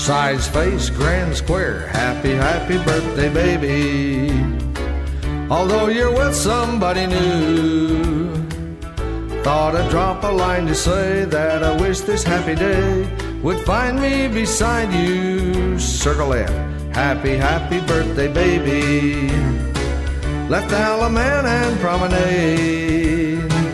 Size, face, grand, square. Happy, happy birthday, baby. Although you're with somebody new, thought I'd drop a line to say that I wish this happy day would find me beside you. Circle F. Happy, happy birthday, baby. Left Alaman and promenade.